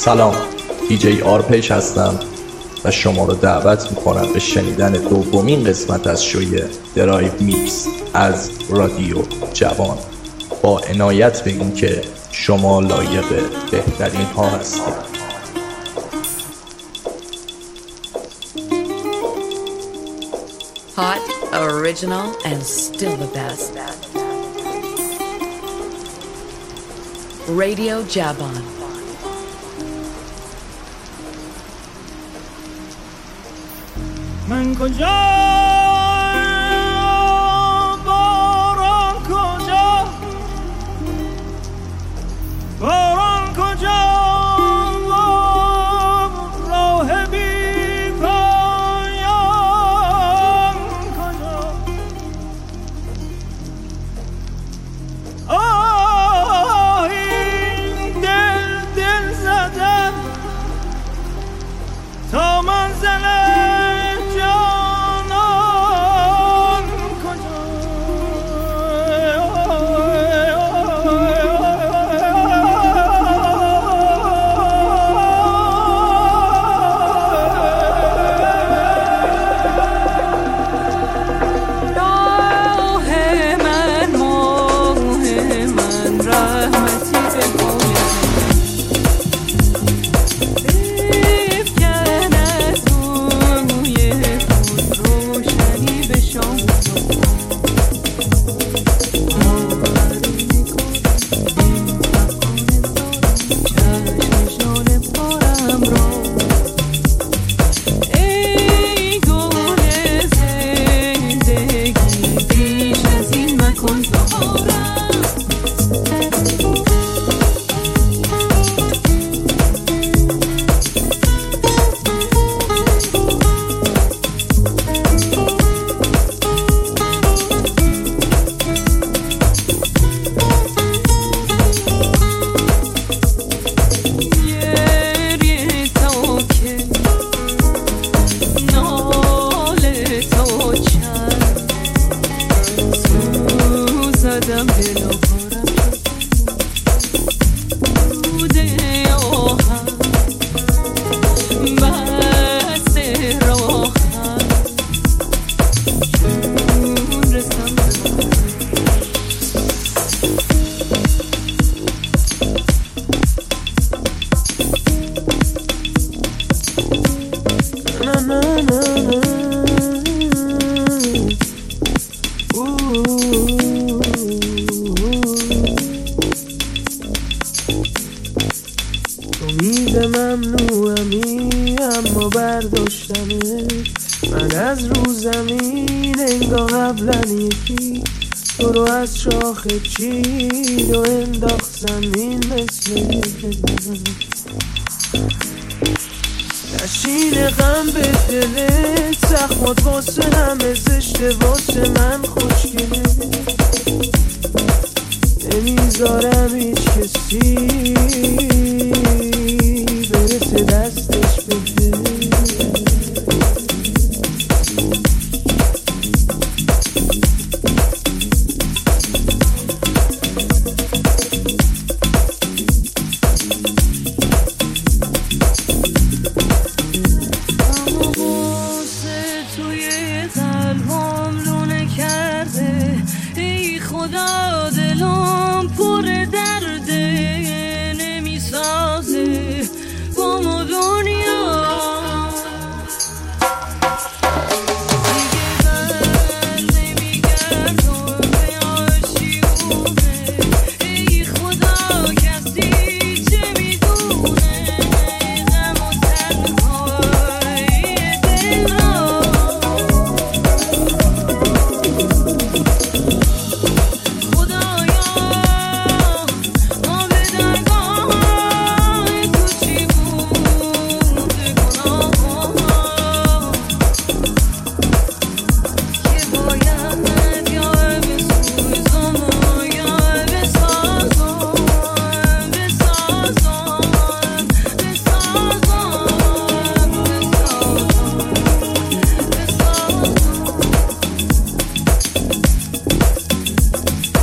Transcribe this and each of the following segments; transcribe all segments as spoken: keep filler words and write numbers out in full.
سلام، دیجی آرپیش هستم و شما رو دعوت میکنم به شنیدن دومین قسمت از شوی درایو میکس از رادیو جوان، با عنایت به این که شما لایق بهترین ها هستید. Hot, original, and still the best. Radio Javan. من کجا باران کجا باران کجا راه بی پایان کجا آه این دل دل زدم تا منزل ممنوعمی اما برداشتمه من از رو زمین انگار قبلا یکی تو رو از شاخه چید و انداخت زمین مثل یک نشین غم به دلت زخمات واسه همه زشته واسه من خوشگله نمیذارم هیچ کسی برسه دستش بده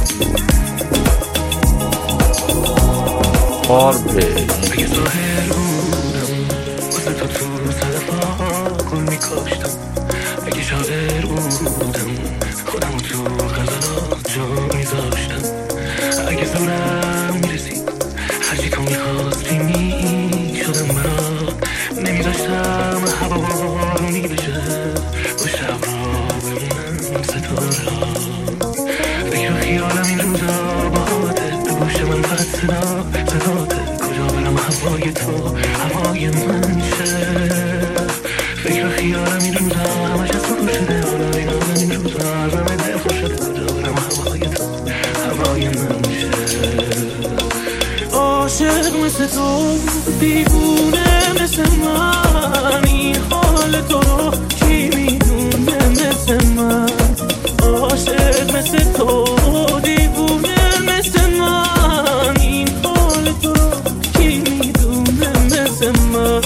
آرپیج. اگه ظاهر بودم خودم تو غزلات جا میذاشتم اگه زورم میرسید هرچی تو میخواستی میشدم برات نمیذاشتم هوا بارونی بشه با شب را ببینم ستاره ها فکر و خیالم این روزا باهاته تو گوش من فقط صدا صداته کجا برم هوای تو هوای من شه فکر و خیالم این روزا همش از تو گوش شده حالا این آدم این روزا ازم دل خوش شده کجا برم هوای تو هوای من شه عاشق مثل تو دیوونه مثل من این حال تو رو کی میدونه مثل من عاشق مثل تو دیوونه مثل من این حال تو رو کی میدونه مثل من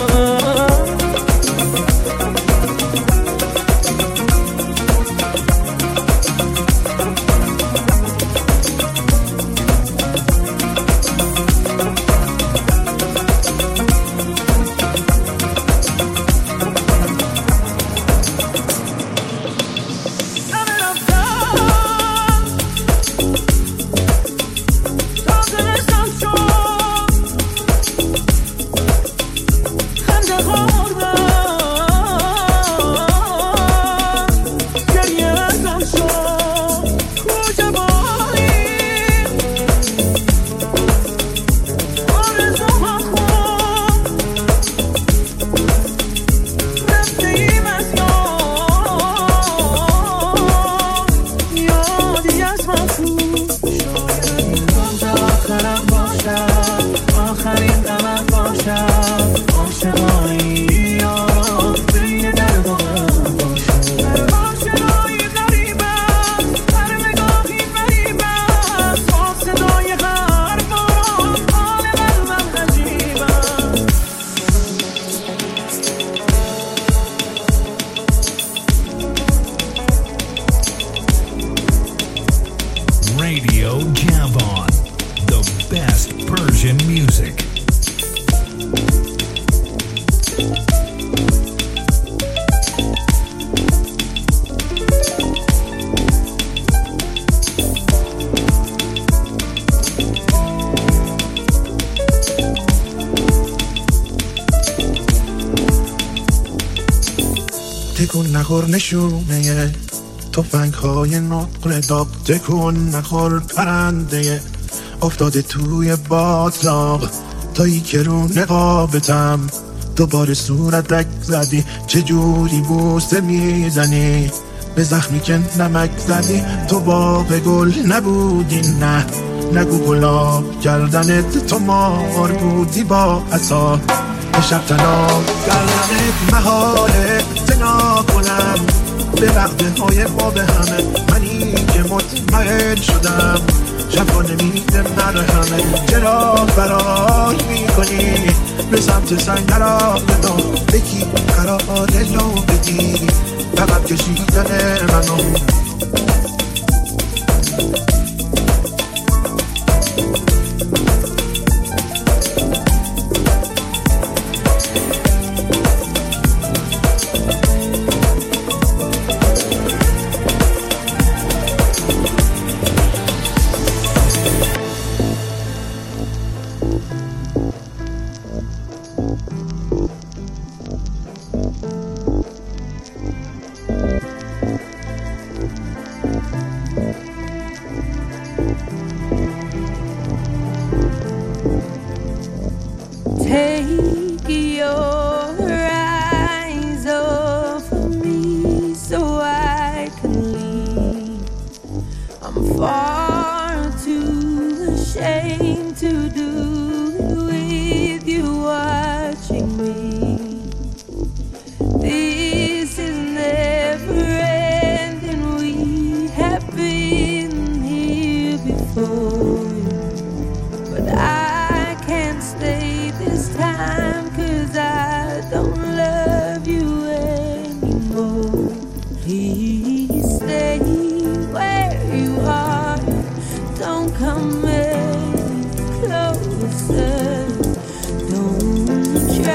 تکون نخور نشونه تفنگ های نقل داغ تکون نخور پرنده افتاده توی باطلاق تایی که رو نقابتم دوباره صورتک زدی چجوری بوسه میزنی به زخمی که نمک زدی تو باغ گل نبودی نه نگو گلاب کردنت تو مار بودی با عصا به شب تناب کردنت محاله تنا کنم به وقته های ما به همه منی که مطمئن شدم شبا نمیده مرهمه چرا فرار میکنی به سمت سنگرا بدم بکی قرار لو بدی فقط کشیدن منو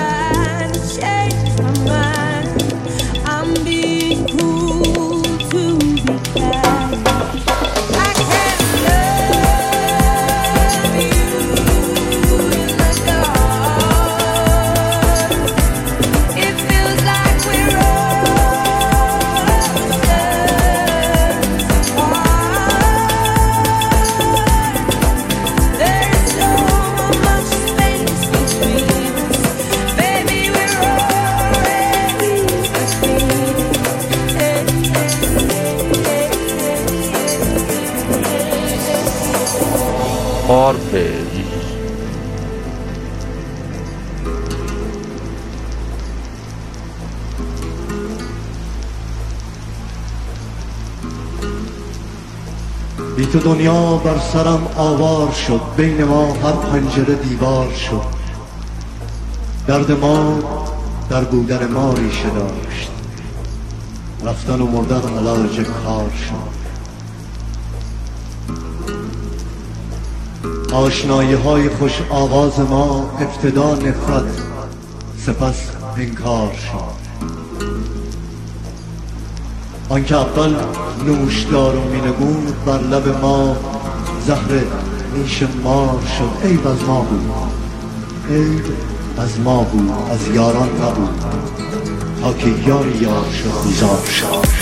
to آرپیج. بی تو دنیا بر سرم آوار شد، بین ما هر پنجره دیوار شد. درد ما در بودن ما ریشه داشت، رفتن و مردن علاج کار شد. آشنایی های خوش آواز ما ابتدا نفرت سپس انکار شد. آنکه اول نوشدار و مینمود بر لب ما زهر نیش مار شد. عیب از ما بود، عیب از ما بود، از یاران نبود، تا که یار یار شد بیزار شد.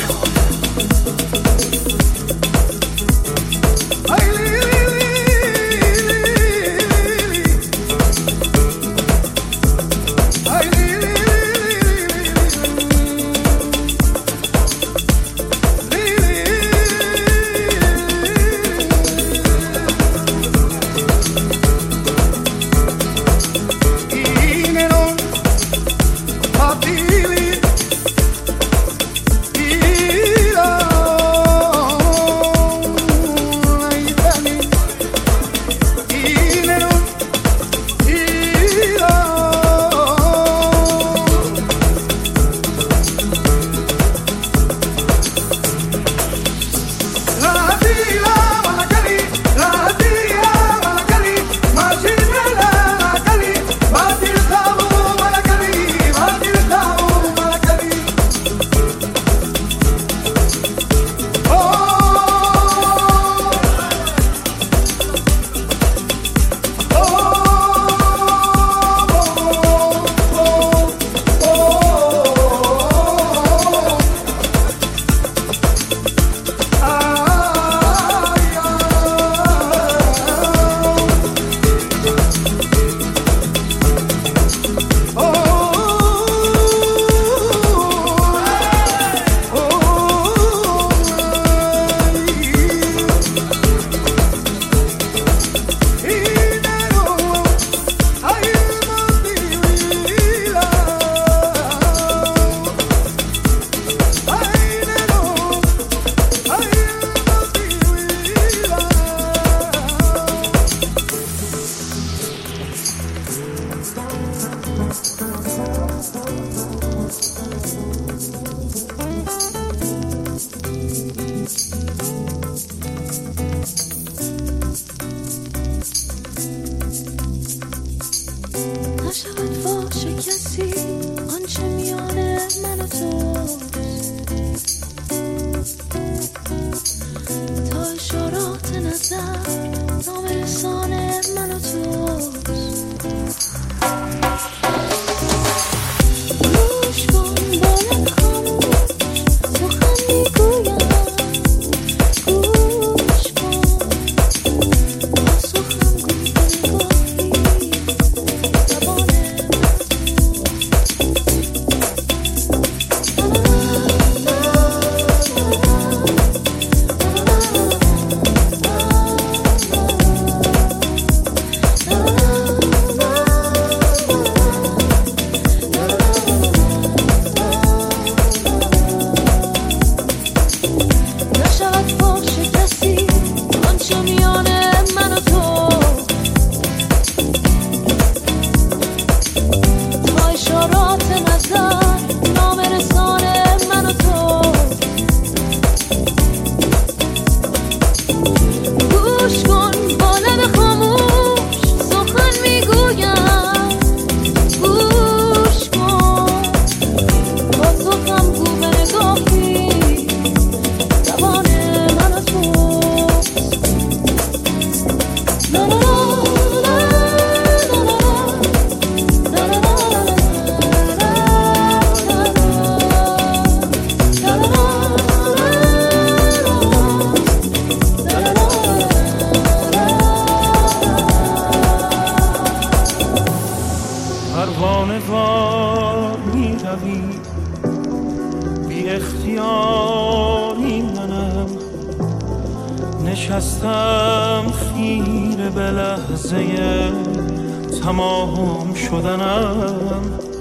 نشستم خیره به لحظه تمام شدنم،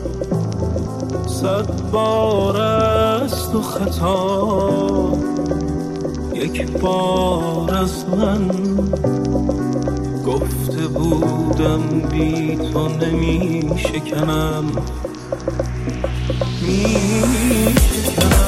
صد بار است و خطا یک بار از من. گفته بودم بی تو نمی شکنم، می شکنم.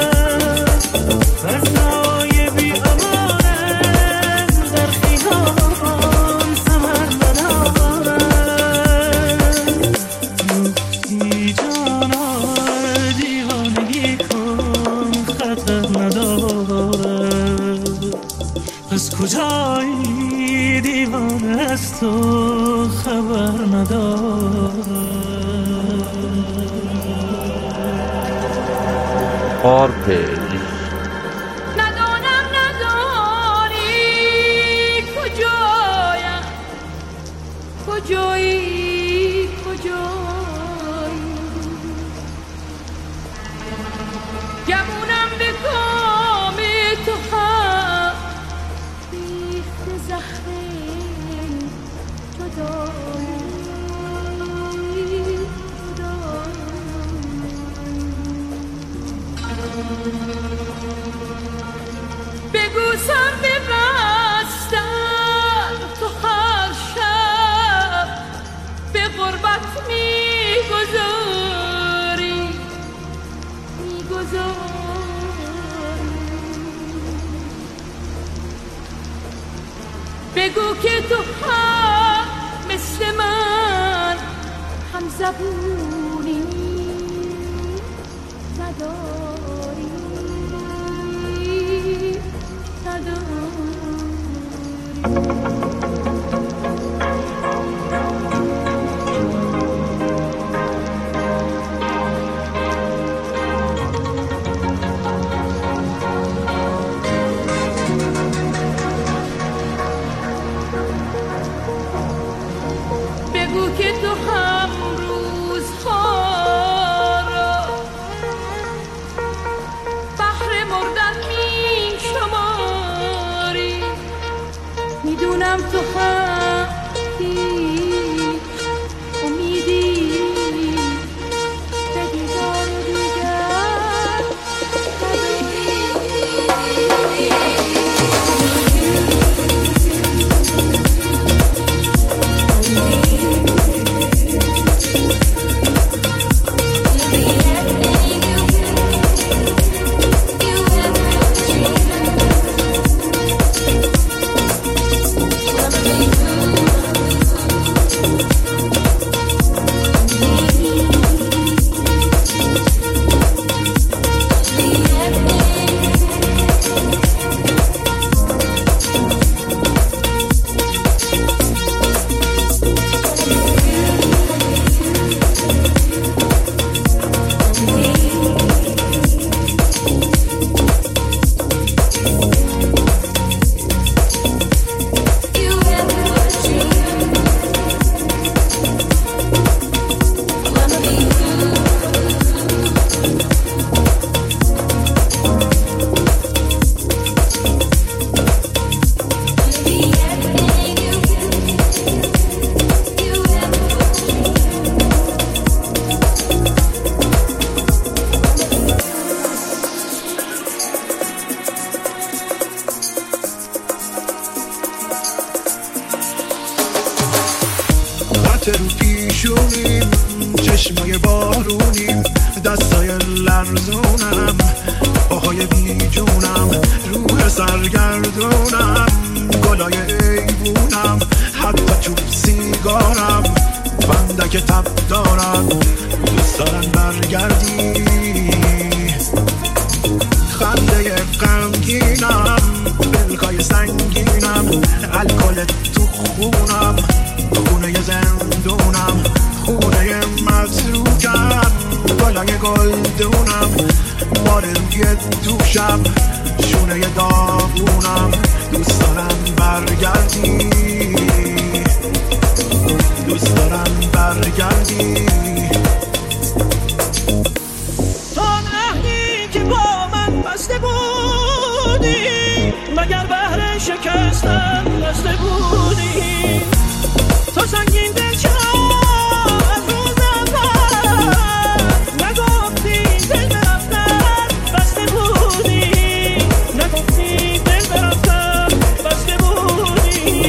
Oh کجایی دیوانه از تو خبر ندارم. آرپیج ندانم ندانی کجایم، کجایی کجایی گمونم به کام تو هم ریخت زهر جدایی بگو سر ببستم تو هر شب به غربت میگذاری میگذاری بگو که تو هم مثل من هم زبونی نداری نداری. بگو که تو هم روزها را بهر مردن می شماری. میدونم تو هم هیچ امیدی به دیدار دیگر رو پیشونیم، چشمای بارونیم، دستای لرزونم، پاهای بیجونم، روح سرگردونم، گلای ایوونم، حتی تو سیگارم بندک تب دارم. دوست دارم برگردی، خنده غمگینم، بلکای سنگینم، الکل تو خونم، خونه زندونم، خونه متروکم، گلای گلدونم، بار روی دوشم، شونه داغونم. دوست دارم برگردی، دوست دارم برگردی. تا عهدی که با من بسته بودی، مگر بهر شکستن بسته بودی. تو سنگین دل چرا از روز اول نگفتی دل برفتن بسته بودی، نگفتی دل برفتن بسته بودی.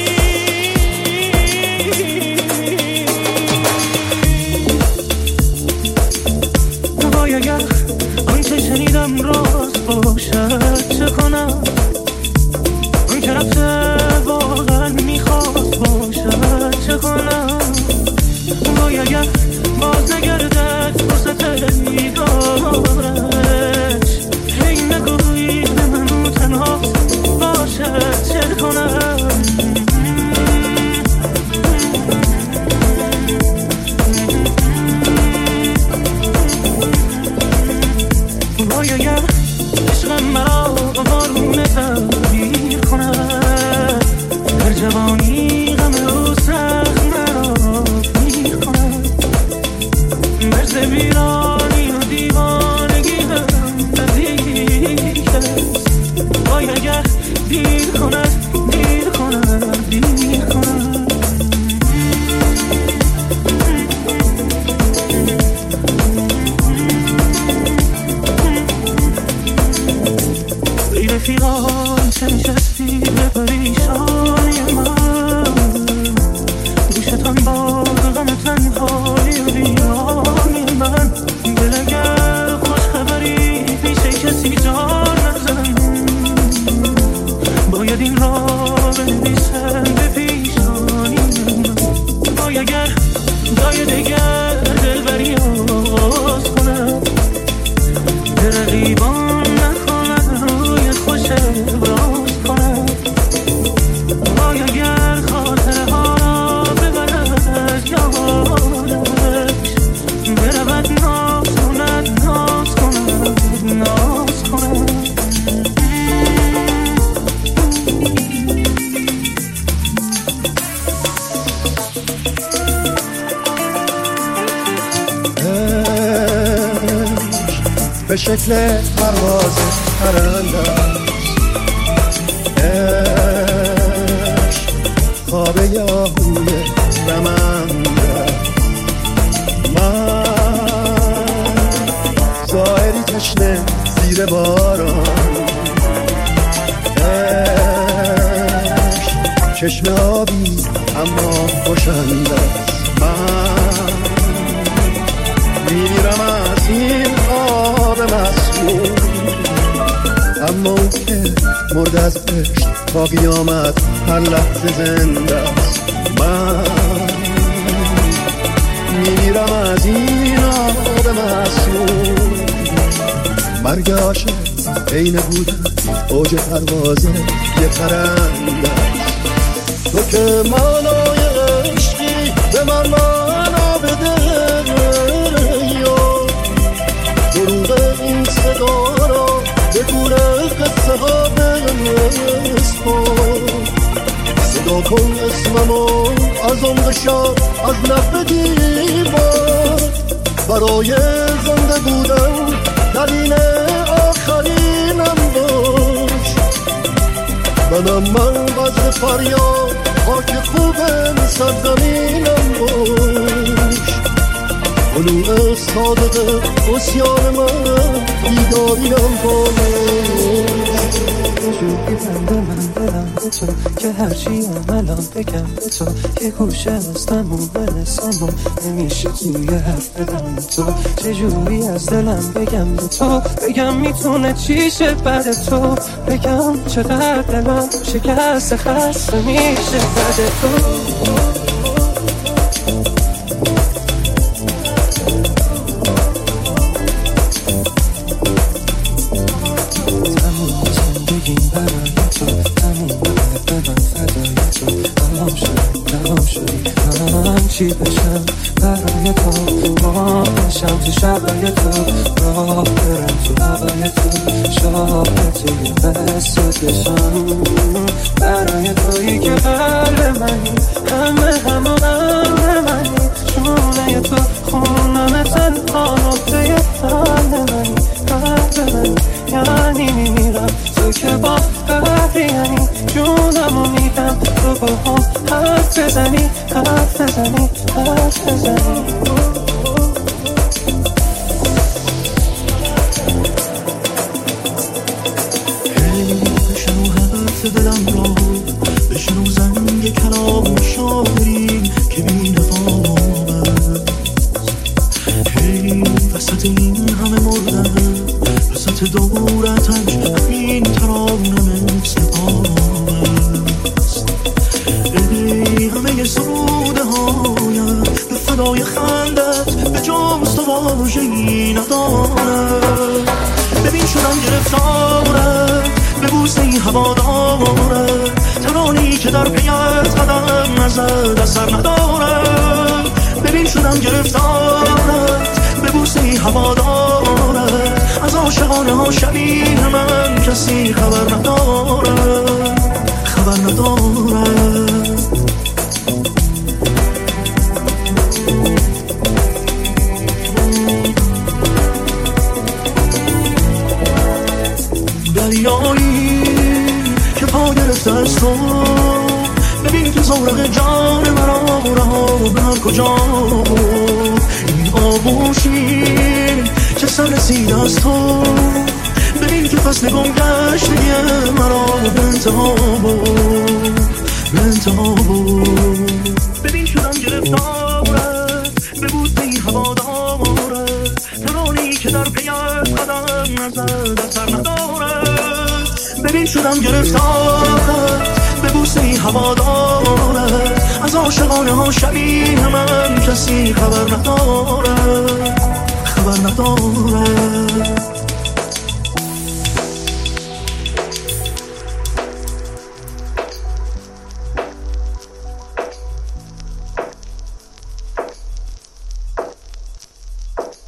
هوای یخ آنچه شنیدم راست باشد چه کنم، آن که رفته واقعا میخواست باشد چه کنم. وای اگر باز نگردد فرصت دیدارش، هی نگویی به من تنها باشد چه وای اگر عشق مرا بارون تغییر کند در جوانی غم او سخت مرا پیر کند مرز ویرانی و دیوانگی هم نزدیک است وای اگر دیر کند دیر کند دیر کند ای رفیقان چه نشستی به پریشانی من گوشتان با غم تنهایی و ویرانی من دل اگر خوش خبری پیش کسی جان نزن باید این را بنویسم به پیشانی من باید اگر جای دگر دلبری آغاز کنم به رقیبان نکنم روی خوش ابراز کنم وای اگر خاطره ها را ببرد از یادش برود ناز کند ناز کند ناز کند به شکل پرواز پرنده عشق خواب یاهوی رمنده من ظاهری تشنه زیر باران عشق چشم آبی اما خوشنده من میرم از این آب مسموم اما اون که مرد از عشق تا قیامت هر لحظه زنده است من میرم از این آب مسموم مرگ عاشق عین بودن اوج پرواز یه پرنده است تو که معنای عشقی به من معنا بده دروغ این صدا را به گوره قصه ها بنسپار صدا کن اسممو از عمق شب از لب دیوار برای زنده بودن دلیل آخرینم باش منم من وزن فریاد خاک خوبم سرزمینم باش علوم صادق اسیان من بیداریم باش جوری بنده من دلم به تو که هرچی عملم بگم به تو که گوشه هستم و برسم و نمیشه توی حرف بدم تو چجوری از دلم بگم به تو بگم میتونه چی شه بعد تو بگم چقدر دلم شکست خسته میشه بعد تو چی بشم برای تو ما بشم تو شبای تو راه برم تو هوای تو شاهد توی بست بشم برای تویی که قلب منی همه همه همه منی شونه تو خونم تنها نقطه قلب منی قلب منی یعنی میمیرم تو که با قلبی یعنی جونم و میدم تو با هم حرف بزنی حرف بزنی حرف بزنی هی بشنو حرف دلم را بشنو زنگ کلام شاعری که بی نفامه هی وسط این همه مردن وسط دورتش این ترانه مثل آمست ای همه سروده هایم به فدای خندت به جامست و واژه‌ای ندارد ببین شدم گرفتارت به بوسه ای هوادارت ترانی که در پیت قدم نزد اثر ندارد ببین شدم گرفتارت به بوسه ای هوادارت از عاشقان عاشقانه ها شبیه من کسی خبر نداره، خبر نداره. دریایی که پا گرفته از تو، ببین که زورق جان مرا رها به هر کجا. این آغوشی که سر رسیده از تو، ببین که فصل گم گشتگی مرا به انتها بود، به انتها بود. ببین شدم گرفتارت به بوسه ای هوادارت، ترانی که در پیت قدم نزد از سر ندارد. ببین شدم گرفتارت به بوسه ای هوادارت، از عاشقانه ها شبیه من کسی خبر ندارد، خبر ندارد.